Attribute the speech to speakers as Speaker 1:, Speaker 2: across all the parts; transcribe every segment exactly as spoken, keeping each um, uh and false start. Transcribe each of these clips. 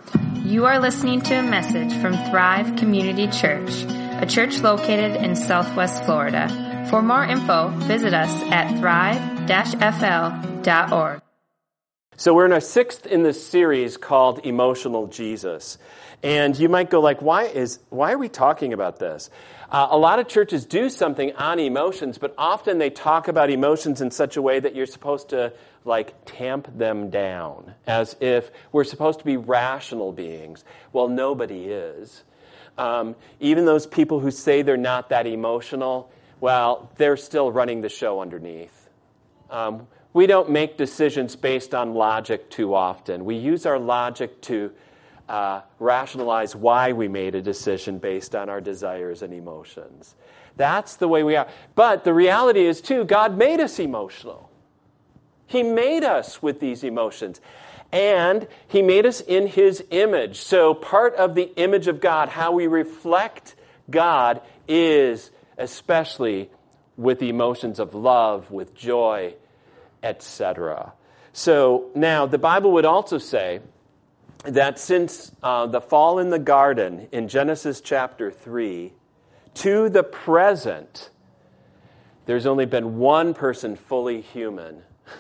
Speaker 1: You are listening to a message from Thrive Community Church, a church located in Southwest Florida. For more info, visit us at thrive dash f l dot org.
Speaker 2: So we're in our sixth in this series called Emotional Jesus. And you might go like, why is why are we talking about this? Uh, a lot of churches do something on emotions, but often they talk about emotions in such a way that you're supposed to like tamp them down, as if we're supposed to be rational beings. Well, nobody is. Um, even those people who say they're not that emotional, well, they're still running the show underneath. Um, we don't make decisions based on logic too often. We use our logic to uh, rationalize why we made a decision based on our desires and emotions. That's the way we are. But the reality is, too, God made us emotional. He made us with these emotions. And He made us in His image. So part of the image of God, how we reflect God, is especially with the emotions of love, with joy, et cetera. So now the Bible would also say that since uh, the fall in the garden in Genesis chapter three to the present, there's only been one person fully human,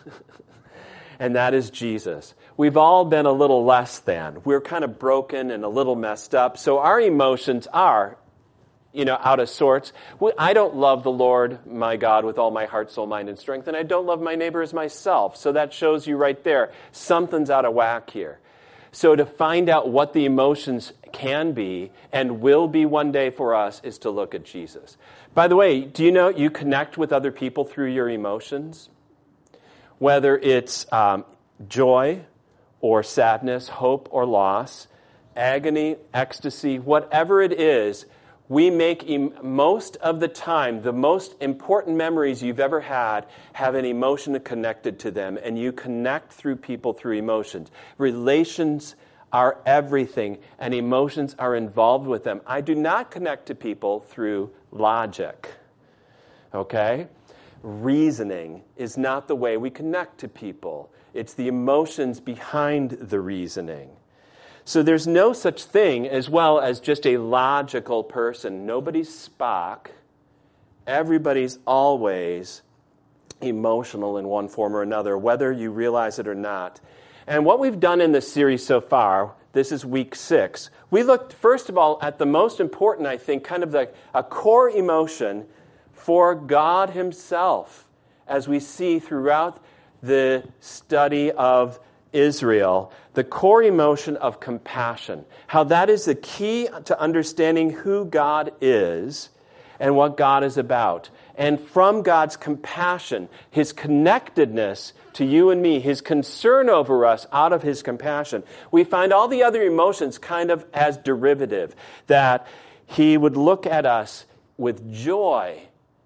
Speaker 2: and that is Jesus. We've all been a little less than. We're kind of broken and a little messed up, so our emotions are you know, out of sorts. I don't love the Lord, my God, with all my heart, soul, mind, and strength, and I don't love my neighbor as myself. So that shows you right there, something's out of whack here. So to find out what the emotions can be and will be one day for us is to look at Jesus. By the way, do you know you connect with other people through your emotions? Whether it's um, joy or sadness, hope or loss, agony, ecstasy, whatever it is, we make, em- most of the time, the most important memories you've ever had have an emotion connected to them, and you connect through people through emotions. Relations are everything, and emotions are involved with them. I do not connect to people through logic, okay? Reasoning is not the way we connect to people. It's the emotions behind the reasoning. So there's no such thing as well as just a logical person. Nobody's Spock. Everybody's always emotional in one form or another, whether you realize it or not. And what we've done in this series so far, this is week six, we looked first of all at the most important, I think, kind of like a core emotion for God Himself, as we see throughout the study of Israel, the core emotion of compassion, how that is the key to understanding who God is and what God is about. And from God's compassion, His connectedness to you and me, His concern over us out of His compassion, we find all the other emotions kind of as derivative, that He would look at us with joy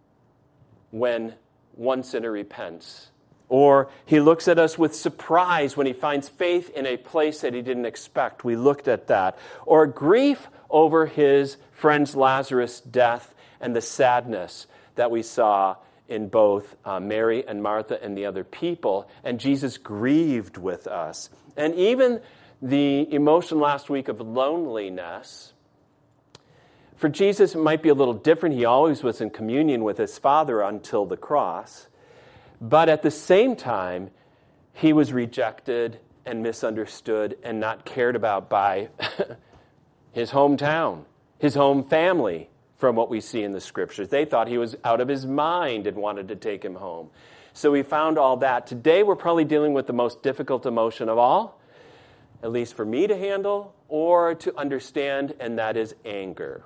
Speaker 2: when one sinner repents. Or He looks at us with surprise when He finds faith in a place that He didn't expect. We looked at that. Or grief over His friend's Lazarus' death and the sadness that we saw in both uh, Mary and Martha and the other people. And Jesus grieved with us. And even the emotion last week of loneliness. For Jesus, it might be a little different. He always was in communion with His Father until the cross. But at the same time, He was rejected and misunderstood and not cared about by His hometown, His home family, from what we see in the Scriptures. They thought He was out of His mind and wanted to take Him home. So we found all that. Today, we're probably dealing with the most difficult emotion of all, at least for me to handle or to understand, and that is anger.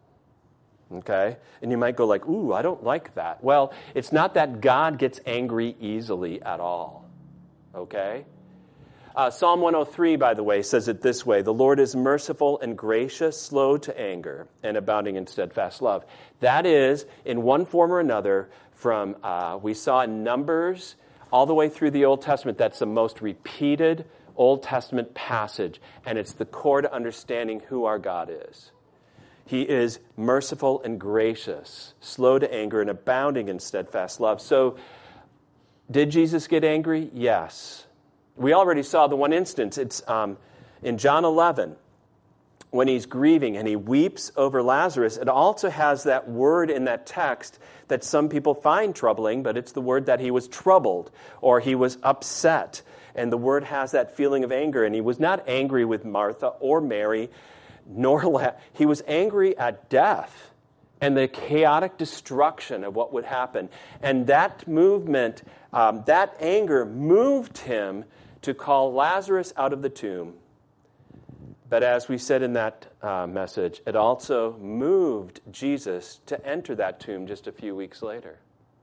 Speaker 2: Okay? And you might go like, ooh, I don't like that. Well, it's not that God gets angry easily at all. Okay? Uh, Psalm one oh three, by the way, says it this way: the Lord is merciful and gracious, slow to anger, and abounding in steadfast love. That is, in one form or another, from, uh, we saw in Numbers all the way through the Old Testament, that's the most repeated Old Testament passage, and it's the core to understanding who our God is. He is merciful and gracious, slow to anger, and abounding in steadfast love. So, did Jesus get angry? Yes. We already saw the one instance. It's um, In John eleven, when he's grieving and he weeps over Lazarus, it also has that word in that text that some people find troubling, but it's the word that he was troubled or he was upset. And the word has that feeling of anger. And he was not angry with Martha or Mary, nor La- he was angry at death and the chaotic destruction of what would happen. And that movement, um, that anger moved him to call Lazarus out of the tomb. But as we said in that uh, message, it also moved Jesus to enter that tomb just a few weeks later.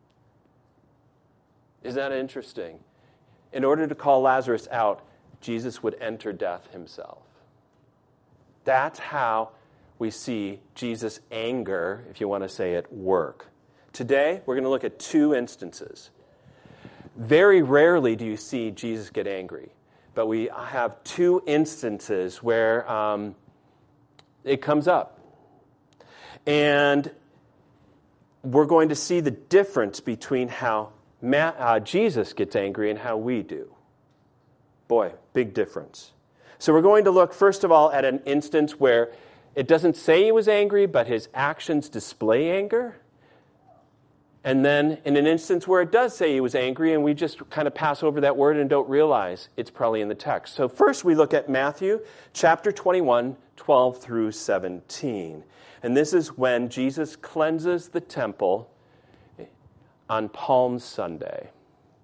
Speaker 2: Isn't that interesting? In order to call Lazarus out, Jesus would enter death himself. That's how we see Jesus' anger, if you want to say it, work. Today, we're going to look at two instances. Very rarely do you see Jesus get angry. But we have two instances where um, it comes up. And we're going to see the difference between how Ma- uh, Jesus gets angry and how we do. Boy, big difference. So we're going to look, first of all, at an instance where it doesn't say he was angry, but his actions display anger. And then in an instance where it does say he was angry, and we just kind of pass over that word and don't realize it's probably in the text. So first we look at Matthew chapter twenty-one, twelve through seventeen. And this is when Jesus cleanses the temple on Palm Sunday.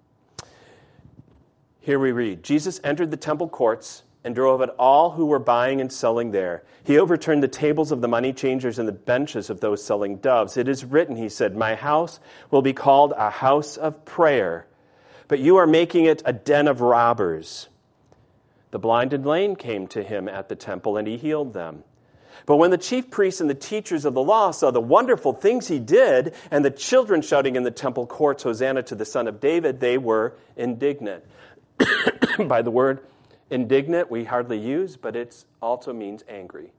Speaker 2: Here we read, Jesus entered the temple courts and drove at all who were buying and selling there. He overturned the tables of the money changers and the benches of those selling doves. It is written, he said, my house will be called a house of prayer, but you are making it a den of robbers. The blind and lame came to him at the temple, and he healed them. But when the chief priests and the teachers of the law saw the wonderful things he did, and the children shouting in the temple courts, Hosanna to the Son of David, they were indignant. By the word indignant, we hardly use, but it also means angry.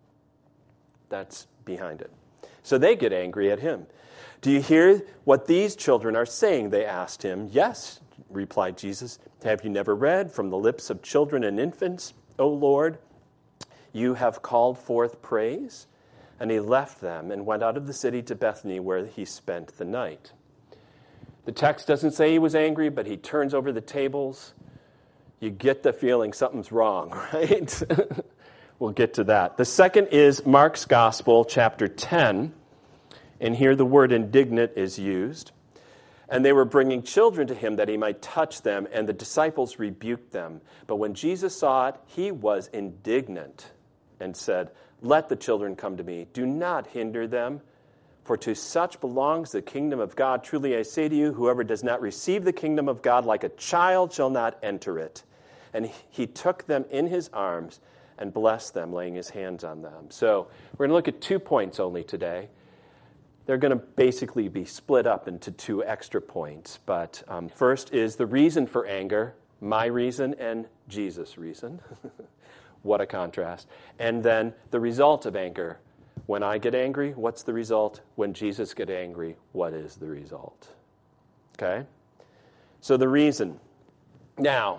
Speaker 2: That's behind it. So they get angry at him. Do you hear what these children are saying? They asked him. Yes, replied Jesus. Have you never read from the lips of children and infants, O Lord, you have called forth praise? And he left them and went out of the city to Bethany, where he spent the night. The text doesn't say he was angry, but he turns over the tables. You get the feeling something's wrong, right? We'll get to that. The second is Mark's Gospel, chapter ten. And here the word indignant is used. And they were bringing children to him that he might touch them, and the disciples rebuked them. But when Jesus saw it, he was indignant and said, let the children come to me. Do not hinder them, for to such belongs the kingdom of God. Truly I say to you, whoever does not receive the kingdom of God like a child shall not enter it. And he took them in his arms and blessed them, laying his hands on them. So we're going to look at two points only today. They're going to basically be split up into two extra points. But um, first is the reason for anger, my reason and Jesus' reason. What a contrast. And then the result of anger. When I get angry, what's the result? When Jesus gets angry, what is the result? Okay? So the reason. Now,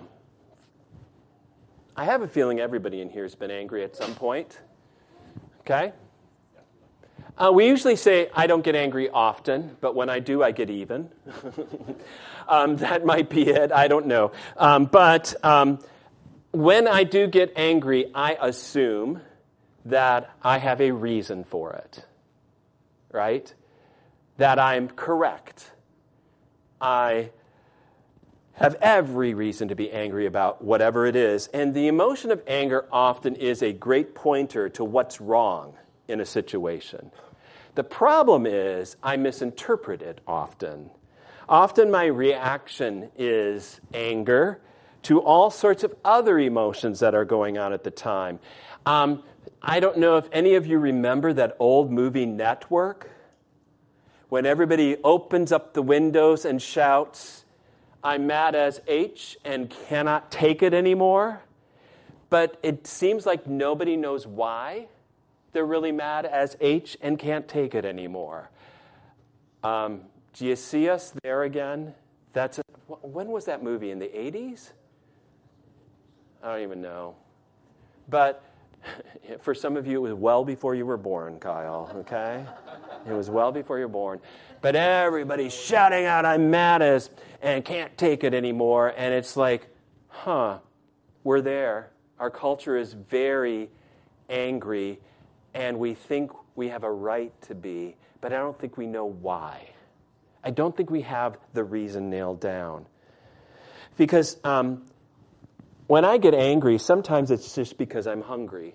Speaker 2: I have a feeling everybody in here has been angry at some point. Okay? Uh, we usually say, I don't get angry often, but when I do, I get even. um, that might be it. I don't know. Um, but um, when I do get angry, I assume that I have a reason for it, right? That I'm correct. I have every reason to be angry about whatever it is. And the emotion of anger often is a great pointer to what's wrong in a situation. The problem is I misinterpret it often. Often my reaction is anger to all sorts of other emotions that are going on at the time. Um, I don't know if any of you remember that old movie Network, when everybody opens up the windows and shouts, I'm mad as H and cannot take it anymore. But it seems like nobody knows why they're really mad as H and can't take it anymore. Um, do you see us there again? That's a, when was that movie? In the eighties? I don't even know. But for some of you, it was well before you were born, Kyle, okay? It was well before you were born. But everybody's shouting out, I'm mad as, and can't take it anymore. And it's like, huh, we're there. Our culture is very angry, and we think we have a right to be, but I don't think we know why. I don't think we have the reason nailed down. Because um, when I get angry, sometimes it's just because I'm hungry.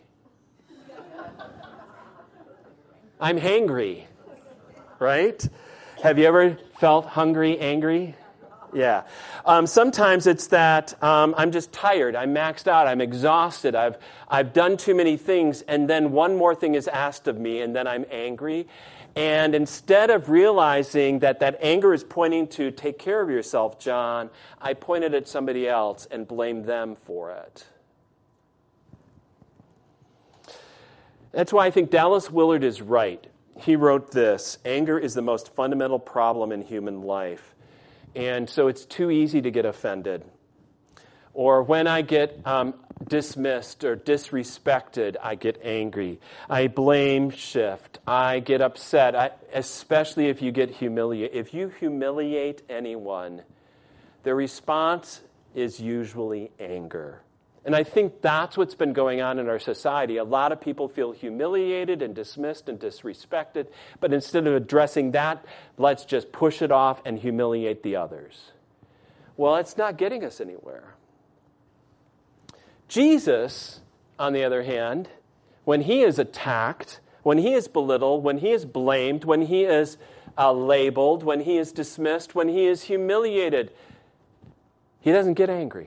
Speaker 2: I'm hangry, right? Have you ever felt hungry, angry? Yeah. Um, sometimes it's that um, I'm just tired. I'm maxed out. I'm exhausted. I've I've done too many things, and then one more thing is asked of me, and then I'm angry. And instead of realizing that that anger is pointing to take care of yourself, John, I pointed at somebody else and blamed them for it. That's why I think Dallas Willard is right. He wrote this: anger is the most fundamental problem in human life. And so it's too easy to get offended. Or when I get um, dismissed or disrespected, I get angry. I blame shift. I get upset, I, especially if you get humiliated. If you humiliate anyone, the response is usually anger. And I think that's what's been going on in our society. A lot of people feel humiliated and dismissed and disrespected, but instead of addressing that, let's just push it off and humiliate the others. Well, it's not getting us anywhere. Jesus, on the other hand, when he is attacked, when he is belittled, when he is blamed, when he is uh, labeled, when he is dismissed, when he is humiliated, he doesn't get angry.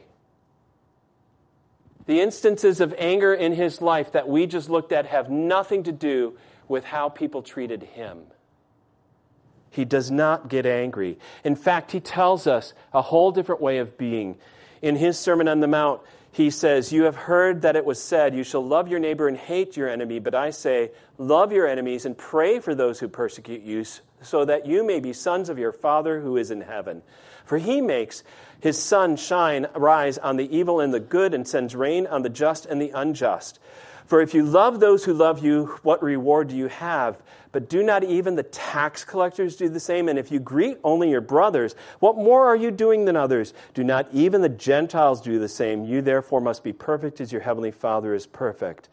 Speaker 2: The instances of anger in his life that we just looked at have nothing to do with how people treated him. He does not get angry. In fact, he tells us a whole different way of being. In his Sermon on the Mount, he says, "You have heard that it was said, you shall love your neighbor and hate your enemy. But I say, love your enemies and pray for those who persecute you, so that you may be sons of your Father who is in heaven. For he makes his sun shine, rise on the evil and the good, and sends rain on the just and the unjust. For if you love those who love you, what reward do you have? But do not even the tax collectors do the same? And if you greet only your brothers, what more are you doing than others? Do not even the Gentiles do the same? You therefore must be perfect as your heavenly Father is perfect."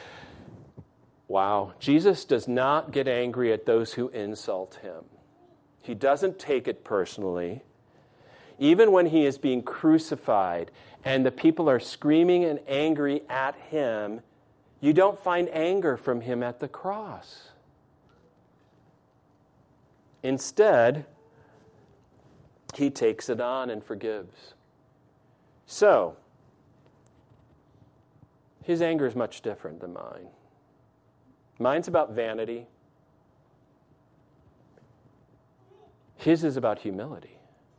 Speaker 2: Wow. Jesus does not get angry at those who insult him. He doesn't take it personally. Even when he is being crucified and the people are screaming and angry at him, you don't find anger from him at the cross. Instead, he takes it on and forgives. So, his anger is much different than mine. Mine's about vanity. His is about humility.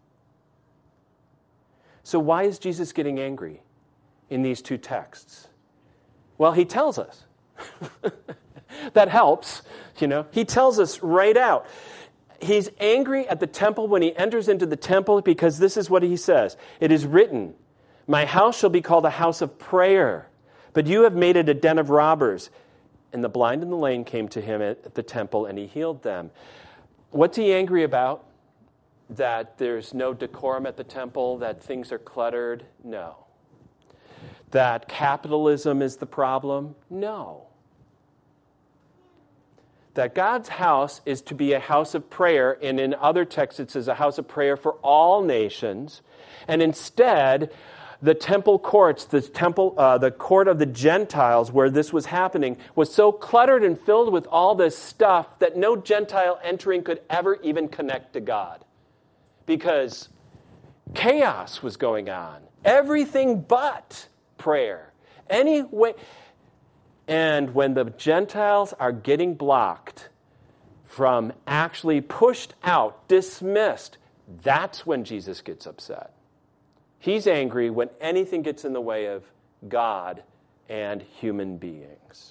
Speaker 2: So why is Jesus getting angry in these two texts? Well, he tells us. That helps, you know. He tells us right out. He's angry at the temple when he enters into the temple because this is what he says. It is written, "My house shall be called a house of prayer, but you have made it a den of robbers." And the blind and the lame came to him at the temple, and he healed them. What's he angry about? That there's no decorum at the temple, that things are cluttered? No. That capitalism is the problem? No. That God's house is to be a house of prayer, and in other texts it says a house of prayer for all nations, and instead the temple courts, the temple, uh, the court of the Gentiles where this was happening, was so cluttered and filled with all this stuff that no Gentile entering could ever even connect to God. Because chaos was going on. Everything but prayer. Anyway, and when the Gentiles are getting blocked from actually pushed out, dismissed, that's when Jesus gets upset. He's angry when anything gets in the way of God and human beings.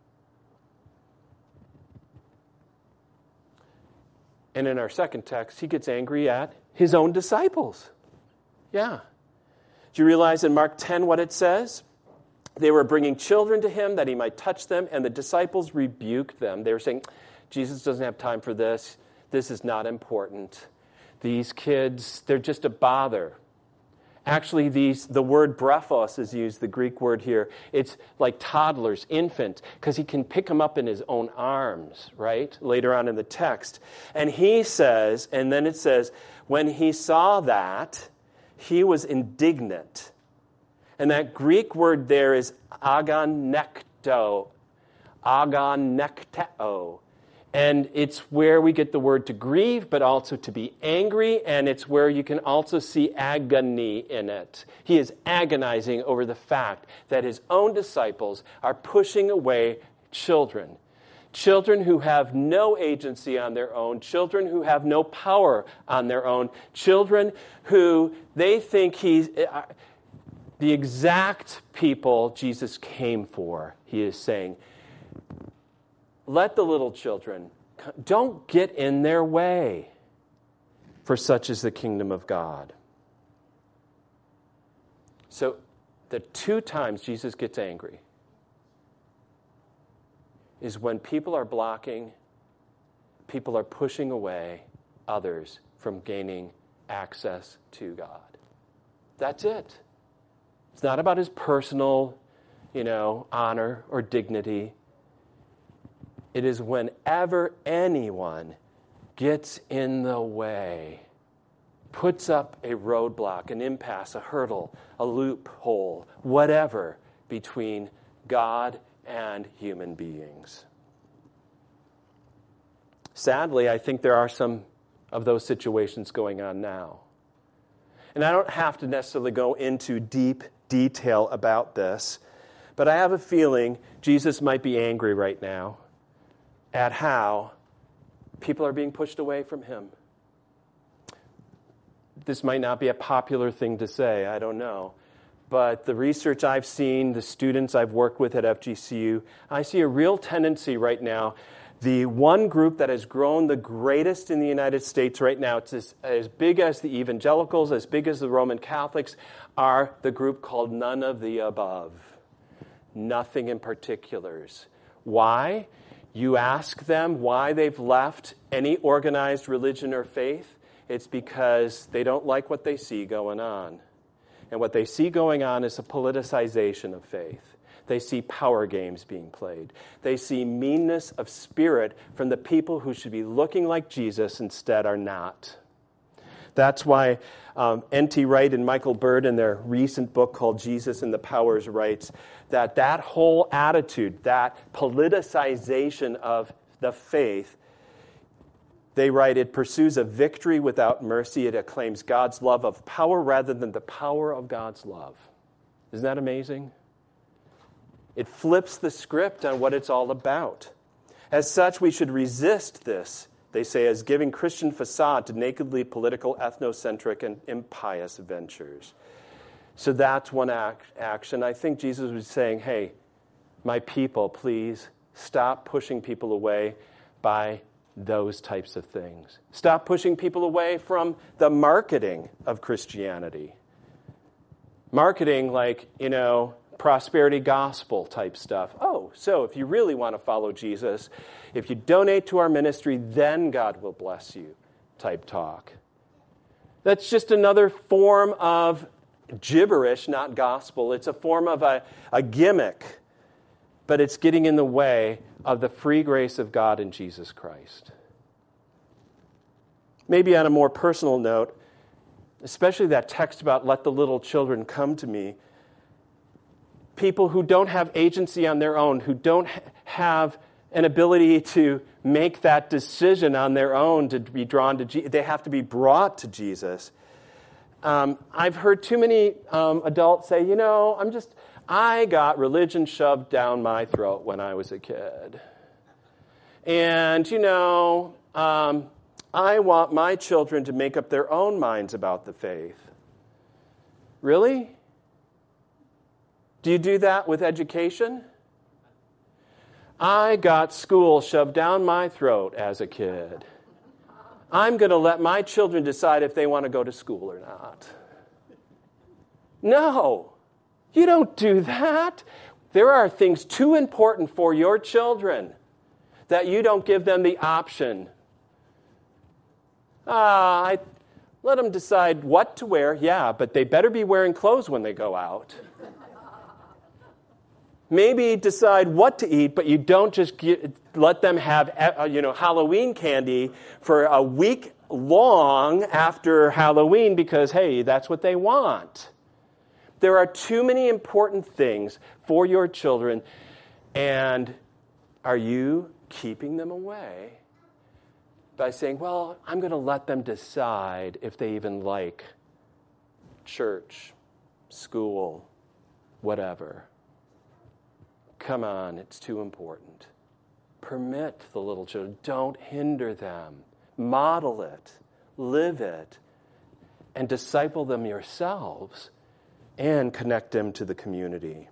Speaker 2: And in our second text, he gets angry at his own disciples. Yeah. Do you realize in Mark ten what it says? They were bringing children to him that he might touch them, and the disciples rebuked them. They were saying, Jesus doesn't have time for this. This is not important. These kids, they're just a bother. Actually, these the word brephos is used, the Greek word here. It's like toddlers, infants, because he can pick them up in his own arms, right? Later on in the text. And he says, and then it says, when he saw that, he was indignant. And that Greek word there is agonekto, agonekteo. And it's where we get the word to grieve, but also to be angry, and it's where you can also see agony in it. He is agonizing over the fact that his own disciples are pushing away children. Children who have no agency on their own, children who have no power on their own, children who they think he's... The exact people Jesus came for, he is saying, let the little children, don't get in their way, for such is the kingdom of God. So the two times Jesus gets angry is when people are blocking, people are pushing away others from gaining access to God. That's it. It's not about his personal, you know, honor or dignity. It is whenever anyone gets in the way, puts up a roadblock, an impasse, a hurdle, a loophole, whatever, between God and human beings. Sadly, I think there are some of those situations going on now. And I don't have to necessarily go into deep detail about this, but I have a feeling Jesus might be angry right now at how people are being pushed away from him. This might not be a popular thing to say, I don't know. But the research I've seen, the students I've worked with at F G C U, I see a real tendency right now. The one group that has grown the greatest in the United States right now, it's as, as big as the evangelicals, as big as the Roman Catholics, are the group called none of the above. Nothing in particulars. Why? You ask them why they've left any organized religion or faith, it's because they don't like what they see going on. And what they see going on is a politicization of faith. They see power games being played. They see meanness of spirit from the people who should be looking like Jesus instead are not. That's why um, N T Wright and Michael Bird in their recent book called Jesus and the Powers writes that that whole attitude, that politicization of the faith, they write, it pursues a victory without mercy. It acclaims God's love of power rather than the power of God's love. Isn't that amazing? It flips the script on what it's all about. As such, we should resist this, they say, as giving Christian facade to nakedly political, ethnocentric, and impious ventures. So that's one act, action. I think Jesus was saying, hey, my people, please stop pushing people away by those types of things. Stop pushing people away from the marketing of Christianity. Marketing like, you know, prosperity gospel type stuff. Oh, so if you really want to follow Jesus, if you donate to our ministry, then God will bless you type talk. That's just another form of gibberish, not gospel. It's a form of a, a gimmick, but it's getting in the way of the free grace of God in Jesus Christ. Maybe on a more personal note, especially that text about let the little children come to me, people who don't have agency on their own, who don't have an ability to make that decision on their own to be drawn to Jesus, they have to be brought to Jesus. Um, I've heard too many um, adults say, you know, I'm just, I got religion shoved down my throat when I was a kid. And, you know, um, I want my children to make up their own minds about the faith. Really? Do you do that with education? I got school shoved down my throat as a kid. I'm going to let my children decide if they want to go to school or not. No, you don't do that. There are things too important for your children that you don't give them the option. Ah, I let them decide what to wear, yeah, but they better be wearing clothes when they go out. Maybe decide what to eat, but you don't just get, let them have, you know, Halloween candy for a week long after Halloween because, hey, that's what they want. There are too many important things for your children, and are you keeping them away by saying, well, I'm going to let them decide if they even like church, school, whatever. Come on, it's too important. Permit the little children. Don't hinder them. Model it. Live it. And disciple them yourselves and connect them to the community.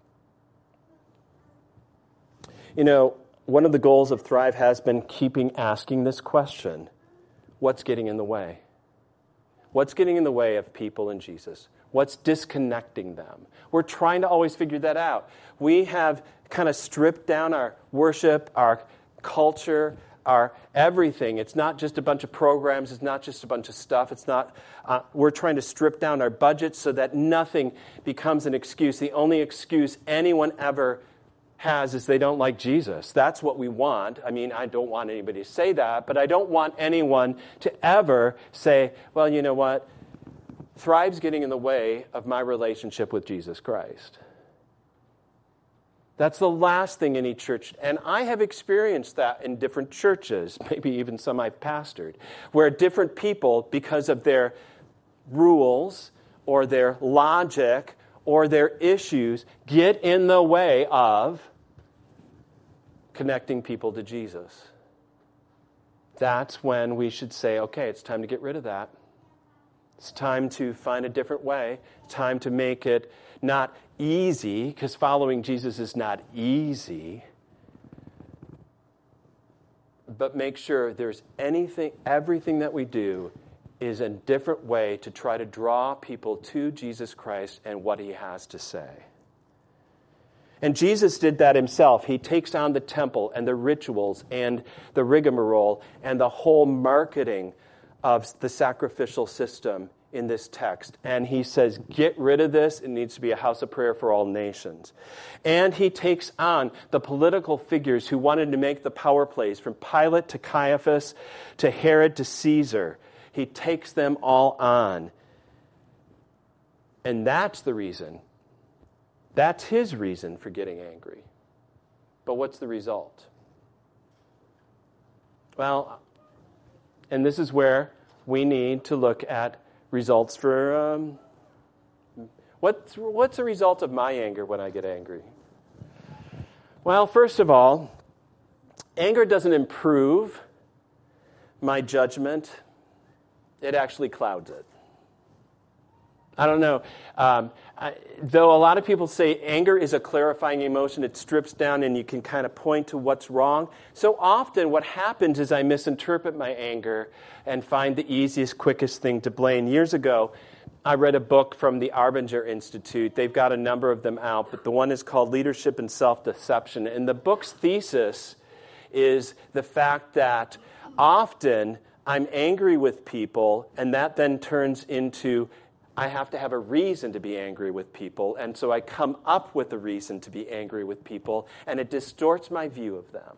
Speaker 2: You know, one of the goals of Thrive has been keeping asking this question. What's getting in the way? What's getting in the way of people in Jesus? What's disconnecting them? We're trying to always figure that out. We have kind of stripped down our worship, our culture, our everything. It's not just a bunch of programs. It's not just a bunch of stuff. It's not. Uh, we're trying to strip down our budgets so that nothing becomes an excuse. The only excuse anyone ever has is they don't like Jesus. That's what we want. I mean, I don't want anybody to say that, but I don't want anyone to ever say, well, you know what? Thrive's getting in the way of my relationship with Jesus Christ. That's the last thing any church, and I have experienced that in different churches, maybe even some I've pastored, where different people, because of their rules or their logic or their issues, get in the way of connecting people to Jesus. That's when we should say, okay, it's time to get rid of that. It's time to find a different way. It's time to make it not easy, because following Jesus is not easy. But make sure there's anything, everything that we do is a different way to try to draw people to Jesus Christ and what he has to say. And Jesus did that himself. He takes on the temple and the rituals and the rigmarole and the whole marketing of the sacrificial system in this text. And he says, get rid of this. It needs to be a house of prayer for all nations. And he takes on the political figures who wanted to make the power plays, from Pilate to Caiaphas to Herod to Caesar. He takes them all on. And that's the reason. That's his reason for getting angry. But what's the result? Well, and this is where we need to look at results for, um, what's, what's the result of my anger when I get angry? Well, first of all, anger doesn't improve my judgment. It actually clouds it. I don't know. Um, I, though a lot of people say anger is a clarifying emotion, it strips down and you can kind of point to what's wrong. So often what happens is I misinterpret my anger and find the easiest, quickest thing to blame. Years ago, I read a book from the Arbinger Institute. They've got a number of them out, but the one is called Leadership and Self-Deception. And the book's thesis is the fact that often I'm angry with people, and that then turns into I have to have a reason to be angry with people, and so I come up with a reason to be angry with people, and it distorts my view of them.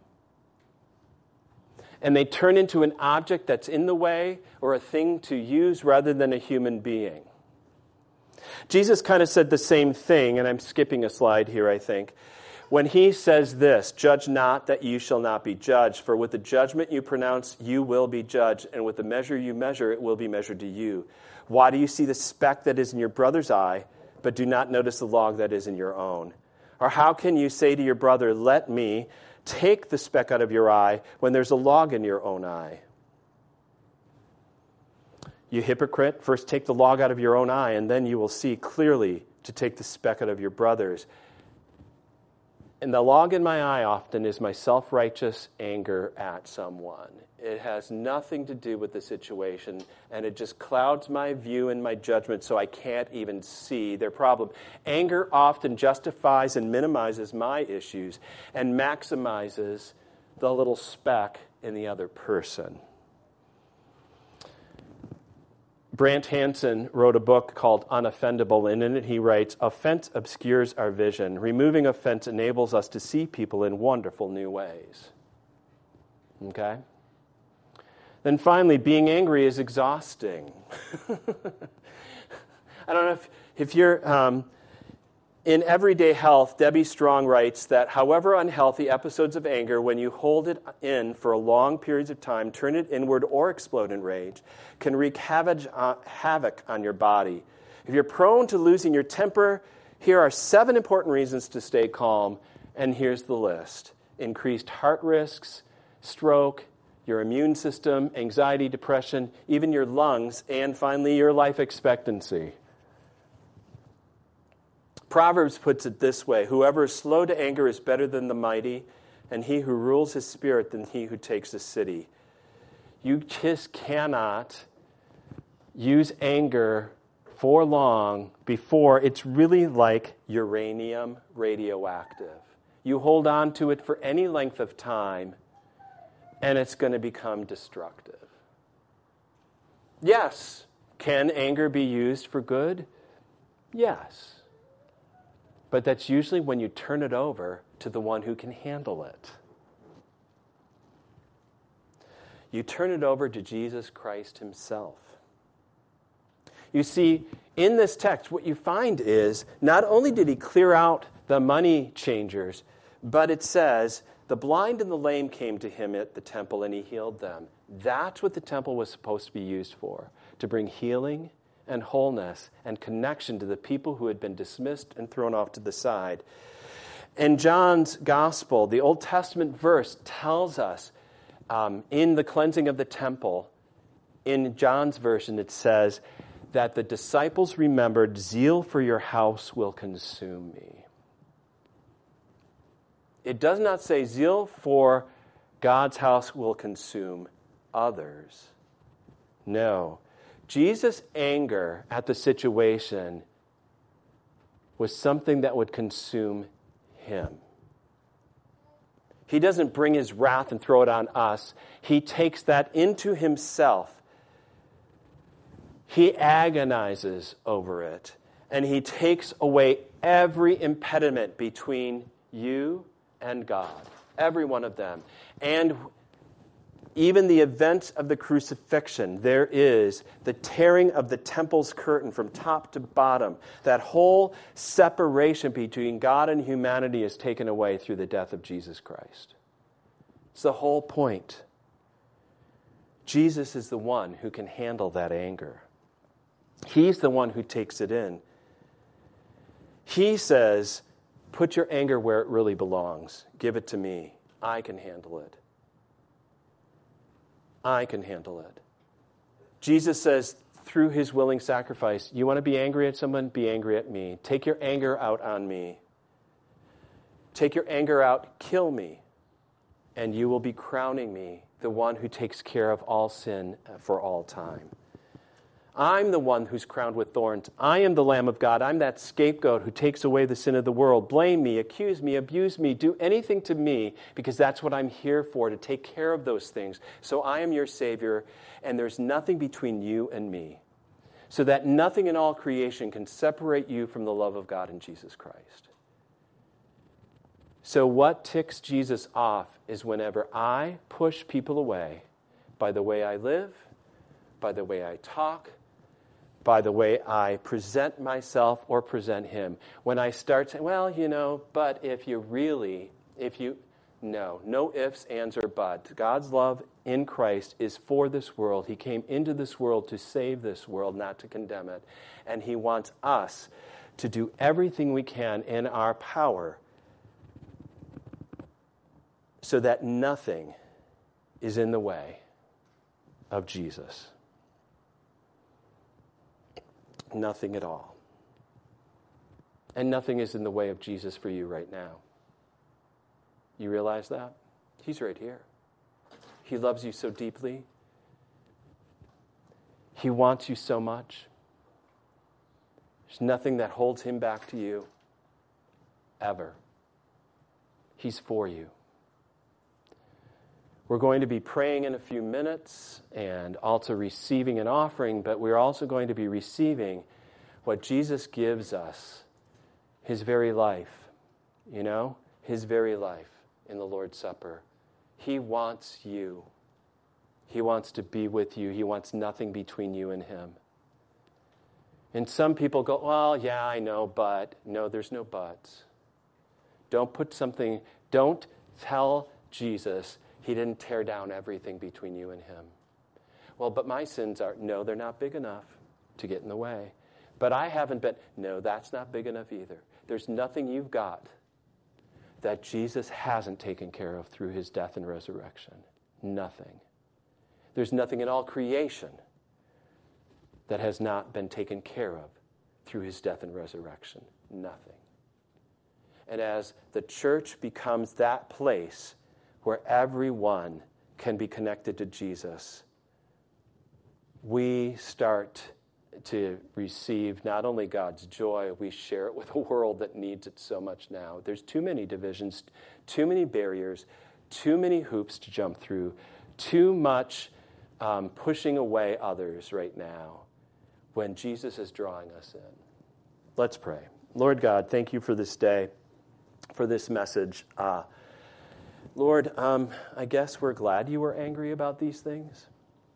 Speaker 2: And they turn into an object that's in the way or a thing to use rather than a human being. Jesus kind of said the same thing, and I'm skipping a slide here, I think, when he says this, judge not that you shall not be judged, for with the judgment you pronounce, you will be judged, and with the measure you measure, it will be measured to you. Why do you see the speck that is in your brother's eye, but do not notice the log that is in your own? Or how can you say to your brother, let me take the speck out of your eye, when there's a log in your own eye? You hypocrite, first take the log out of your own eye, and then you will see clearly to take the speck out of your brother's. And the log in my eye often is my self-righteous anger at someone. It has nothing to do with the situation, and it just clouds my view and my judgment so I can't even see their problem. Anger often justifies and minimizes my issues and maximizes the little speck in the other person. Brant Hansen wrote a book called Unoffendable, and in it he writes, "Offense obscures our vision. Removing offense enables us to see people in wonderful new ways." Okay? Then finally, being angry is exhausting. I don't know if, if you're... Um, in Everyday Health, Debbie Strong writes that however unhealthy episodes of anger, when you hold it in for long periods of time, turn it inward or explode in rage, can wreak havoc, uh, havoc on your body. If you're prone to losing your temper, here are seven important reasons to stay calm, and here's the list. Increased heart risks, stroke, your immune system, anxiety, depression, even your lungs, and finally your life expectancy. Proverbs puts it this way: whoever is slow to anger is better than the mighty, and he who rules his spirit than he who takes a city. You just cannot use anger for long before it's really like uranium radioactive. You hold on to it for any length of time, and it's going to become destructive. Yes, can anger be used for good? Yes. But that's usually when you turn it over to the one who can handle it. You turn it over to Jesus Christ himself. You see, in this text, what you find is not only did he clear out the money changers, but it says the blind and the lame came to him at the temple and he healed them. That's what the temple was supposed to be used for, to bring healing and wholeness and connection to the people who had been dismissed and thrown off to the side. In John's gospel, the Old Testament verse tells us um, in the cleansing of the temple, in John's version it says that the disciples remembered, "Zeal for your house will consume me." It does not say zeal for God's house will consume others. No. Jesus' anger at the situation was something that would consume him. He doesn't bring his wrath and throw it on us. He takes that into himself. He agonizes over it, and he takes away every impediment between you and God, every one of them. And even the event of the crucifixion, there is the tearing of the temple's curtain from top to bottom. That whole separation between God and humanity is taken away through the death of Jesus Christ. It's the whole point. Jesus is the one who can handle that anger. He's the one who takes it in. He says, put your anger where it really belongs. Give it to me. I can handle it. I can handle it. Jesus says, through his willing sacrifice, you want to be angry at someone? Be angry at me. Take your anger out on me. Take your anger out, kill me, and you will be crowning me, the one who takes care of all sin for all time. I'm the one who's crowned with thorns. I am the Lamb of God. I'm that scapegoat who takes away the sin of the world. Blame me, accuse me, abuse me, do anything to me, because that's what I'm here for, to take care of those things. So I am your Savior, and there's nothing between you and me, so that nothing in all creation can separate you from the love of God in Jesus Christ. So what ticks Jesus off is whenever I push people away by the way I live, by the way I talk, by the way I present myself or present him. When I start saying, well, you know, but if you really, if you, no, no ifs, ands, or buts. God's love in Christ is for this world. He came into this world to save this world, not to condemn it. And he wants us to do everything we can in our power so that nothing is in the way of Jesus. Nothing at all. And nothing is in the way of Jesus for you right now. You realize that? He's right here. He loves you so deeply. He wants you so much. There's nothing that holds him back to you, ever. He's for you. We're going to be praying in a few minutes and also receiving an offering, but we're also going to be receiving what Jesus gives us, his very life, you know, his very life in the Lord's Supper. He wants you. He wants to be with you. He wants nothing between you and him. And some people go, well, yeah, I know, but. No, there's no buts. Don't put something, don't tell Jesus he didn't tear down everything between you and him. Well, but my sins are, no, they're not big enough to get in the way. But I haven't been, no, that's not big enough either. There's nothing you've got that Jesus hasn't taken care of through his death and resurrection. Nothing. There's nothing in all creation that has not been taken care of through his death and resurrection. Nothing. And as the church becomes that place where everyone can be connected to Jesus, we start to receive not only God's joy, we share it with a world that needs it so much now. There's too many divisions, too many barriers, too many hoops to jump through, too much um, pushing away others right now when Jesus is drawing us in. Let's pray. Lord God, thank you for this day, for this message. Uh, Lord, um, I guess we're glad you were angry about these things.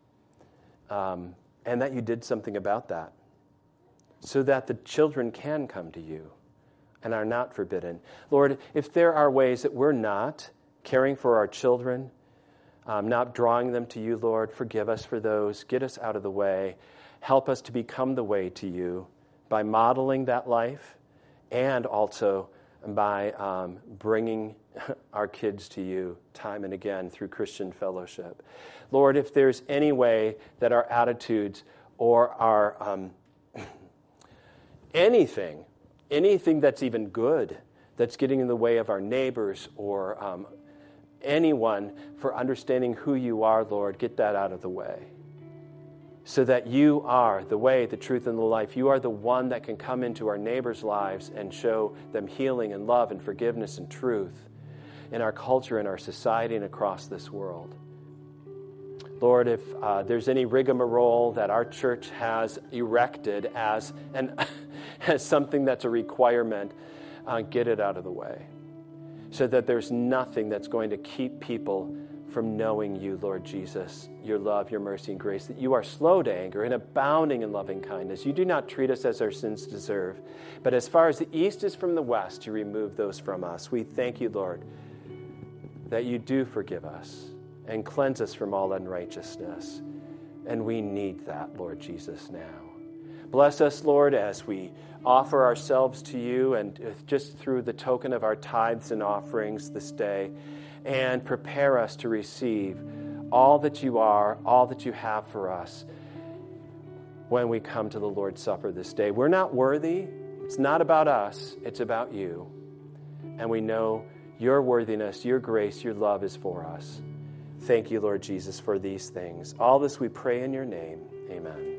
Speaker 2: Um, and that you did something about that so that the children can come to you and are not forbidden. Lord, if there are ways that we're not caring for our children, um, not drawing them to you, Lord, forgive us for those. Get us out of the way. Help us to become the way to you by modeling that life and also by um, bringing our kids to you time and again through Christian fellowship. Lord, if there's any way that our attitudes or our um, anything, anything that's even good, that's getting in the way of our neighbors or um, anyone for understanding who you are, Lord, get that out of the way. So that you are the way, the truth, and the life. You are the one that can come into our neighbors' lives and show them healing and love and forgiveness and truth in our culture, in our society, and across this world. Lord, if uh, there's any rigmarole that our church has erected as, an, as something that's a requirement, uh, get it out of the way. So that there's nothing that's going to keep people from knowing you, Lord Jesus, your love, your mercy, and grace, that you are slow to anger and abounding in loving kindness. You do not treat us as our sins deserve, but as far as the east is from the west, you remove those from us. We thank you, Lord, that you do forgive us and cleanse us from all unrighteousness, and we need that, Lord Jesus, now. Bless us, Lord, as we offer ourselves to you and just through the token of our tithes and offerings this day, and prepare us to receive all that you are, all that you have for us when we come to the Lord's Supper this day. We're not worthy. It's not about us. It's about you. And we know your worthiness, your grace, your love is for us. Thank you, Lord Jesus, for these things. All this we pray in your name. Amen.